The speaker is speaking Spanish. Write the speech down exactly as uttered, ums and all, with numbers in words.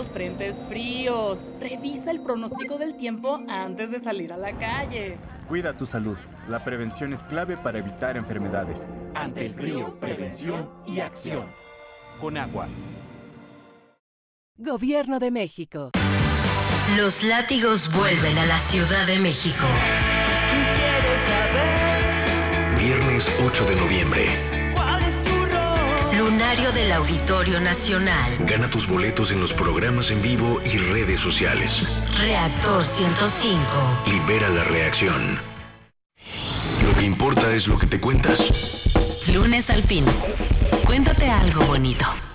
frentes fríos. Revisa el pronóstico del tiempo antes de salir a la calle. Cuida tu salud. La prevención es clave para evitar enfermedades. Ante el frío, prevención y acción. Con agua. Gobierno de México. Los látigos vuelven a la Ciudad de México. ¿Quieres saber Viernes ocho de noviembre. cuál es tu rol? Lunario del Auditorio Nacional. Gana tus boletos en los programas en vivo y redes sociales. Reactor ciento cinco. Libera la reacción. Lo que importa es lo que te cuentas. Lunes al fin. Cuéntate algo bonito.